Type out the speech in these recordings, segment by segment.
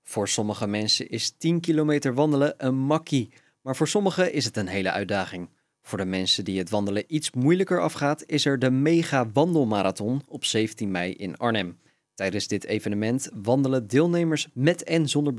Voor sommige mensen is 10 kilometer wandelen een makkie, maar voor sommigen is het een hele uitdaging. Voor de mensen die het wandelen iets moeilijker afgaat, is er de Mega Wandelmarathon op 17 mei in Arnhem. Tijdens dit evenement wandelen deelnemers met en zonder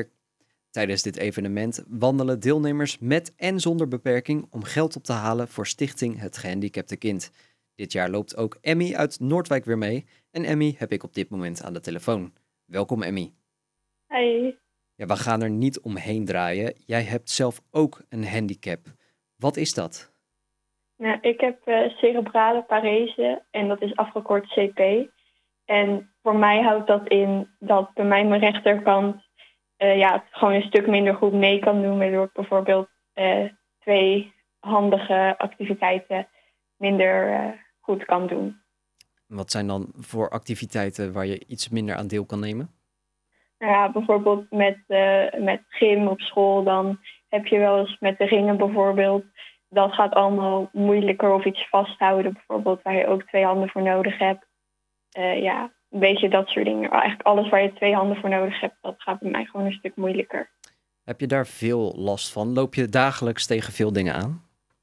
beperking om geld op te halen voor Stichting Het Gehandicapte Kind. Dit jaar loopt ook Emmy uit Noordwijk weer mee en Emmy heb ik op dit moment aan de telefoon. Welkom Emmy. Hi. Ja, we gaan er niet omheen draaien. Jij hebt zelf ook een handicap. Wat is dat? Nou, ik heb cerebrale parese en dat is afgekort CP. En voor mij houdt dat in dat bij mij mijn rechterkant het gewoon een stuk minder goed mee kan doen. Waardoor ik bijvoorbeeld twee handige activiteiten minder goed kan doen. Wat zijn dan voor activiteiten waar je iets minder aan deel kan nemen? Nou ja, bijvoorbeeld met gym op school, dan heb je wel eens met de ringen bijvoorbeeld. Dat gaat allemaal moeilijker of iets vasthouden bijvoorbeeld, waar je ook twee handen voor nodig hebt. Een beetje dat soort dingen. Eigenlijk alles waar je twee handen voor nodig hebt, dat gaat bij mij gewoon een stuk moeilijker. Heb je daar veel last van? Loop je dagelijks tegen veel dingen aan?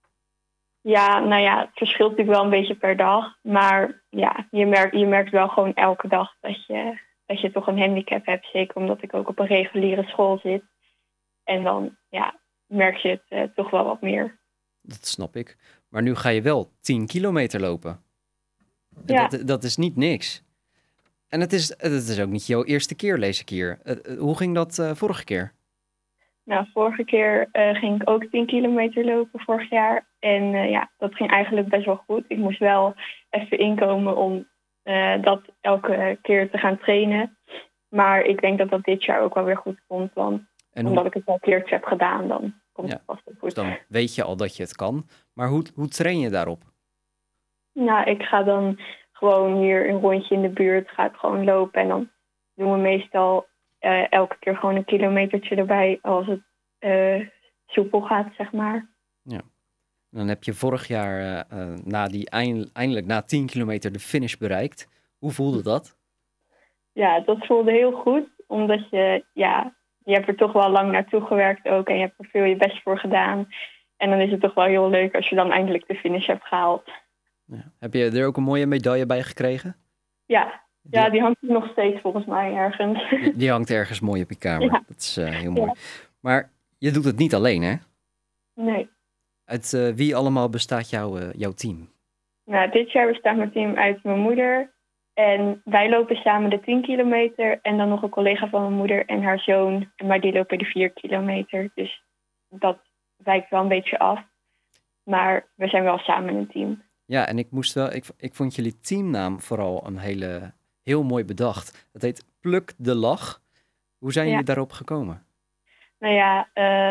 Ja, nou ja, het verschilt natuurlijk wel een beetje per dag. Maar ja, je merkt wel gewoon elke dag dat je toch een handicap hebt. Zeker omdat ik ook op een reguliere school zit. En dan merk je het toch wel wat meer. Dat snap ik. Maar nu ga je wel 10 kilometer lopen. Ja. Dat is niet niks. En het is ook niet jouw eerste keer, lees ik hier. Hoe ging dat vorige keer? Nou, vorige keer ging ik ook 10 kilometer lopen vorig jaar. En dat ging eigenlijk best wel goed. Ik moest wel even inkomen om dat elke keer te gaan trainen. Maar ik denk dat dat dit jaar ook wel weer goed komt. Want omdat ik het al een keertje heb gedaan, dan komt het vast wel goed. Dus dan weet je al dat je het kan. Maar hoe train je daarop? Nou, ik ga dan gewoon hier een rondje in de buurt. Ga ik gewoon lopen. En dan doen we meestal elke keer gewoon een kilometertje erbij. Als het soepel gaat, zeg maar. Ja. Dan heb je vorig jaar eindelijk na 10 kilometer de finish bereikt. Hoe voelde dat? Ja, dat voelde heel goed. Omdat je hebt er toch wel lang naartoe gewerkt ook. En je hebt er veel je best voor gedaan. En dan is het toch wel heel leuk als je dan eindelijk de finish hebt gehaald. Ja. Heb je er ook een mooie medaille bij gekregen? Ja, die hangt nog steeds volgens mij ergens. Die hangt ergens mooi op je kamer. Ja. Dat is heel mooi. Ja. Maar je doet het niet alleen, hè? Nee. Uit wie allemaal bestaat jouw team? Nou, dit jaar bestaat mijn team uit mijn moeder. En wij lopen samen de 10 kilometer. En dan nog een collega van mijn moeder en haar zoon. Maar die lopen de 4 kilometer. Dus dat wijkt wel een beetje af. Maar we zijn wel samen een team. Ja, en ik vond jullie teamnaam vooral heel mooi bedacht. Dat heet Pluk de Lach. Hoe zijn jullie daarop gekomen? Nou ja,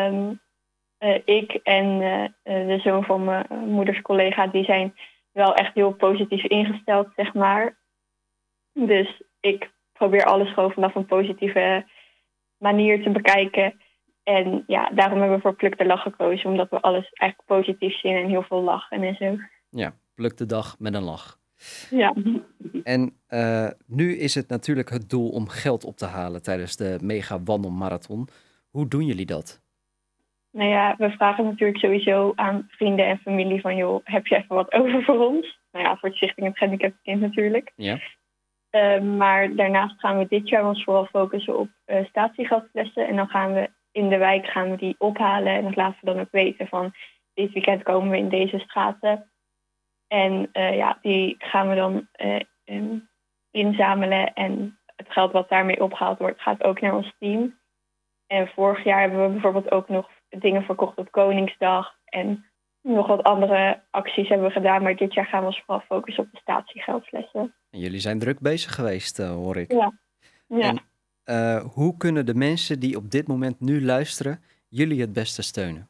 ik en de zoon van mijn moeders collega, die zijn wel echt heel positief ingesteld, zeg maar. Dus ik probeer alles gewoon vanaf een positieve manier te bekijken. En ja, daarom hebben we voor Pluk de Lach gekozen, omdat we alles eigenlijk positief zien en heel veel lachen en zo. Ja, pluk de dag met een lach. Ja. En nu is het natuurlijk het doel om geld op te halen tijdens de Mega Wandelmarathon. Hoe doen jullie dat? Nou ja, we vragen natuurlijk sowieso aan vrienden en familie van, joh, heb je even wat over voor ons? Nou ja, voor het Stichting Het Gehandicapte Kind natuurlijk. Ja. Maar daarnaast gaan we dit jaar ons vooral focussen op statiegeldflessen. En dan gaan we in de wijk die ophalen. En dat laten we dan ook weten van, dit weekend komen we in deze straten. En die gaan we dan inzamelen. En het geld wat daarmee opgehaald wordt, gaat ook naar ons team. En vorig jaar hebben we bijvoorbeeld ook nog dingen verkocht op Koningsdag. En nog wat andere acties hebben we gedaan. Maar dit jaar gaan we ons vooral focussen op de statiegeldflessen. En jullie zijn druk bezig geweest, hoor ik. Ja. En hoe kunnen de mensen die op dit moment nu luisteren jullie het beste steunen?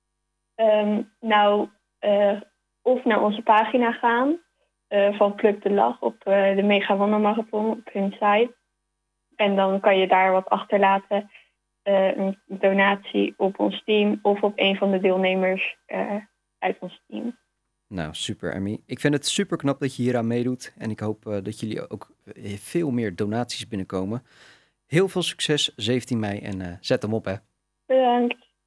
Of naar onze pagina gaan van Pluk de Lach op de Mega Wandelmarathon op hun site. En dan kan je daar wat achterlaten. Een donatie op ons team of op een van de deelnemers uit ons team. Nou, super Emmy. Ik vind het super knap dat je hieraan meedoet. En ik hoop dat jullie ook veel meer donaties binnenkomen. Heel veel succes 17 mei en zet hem op hè. Bedankt.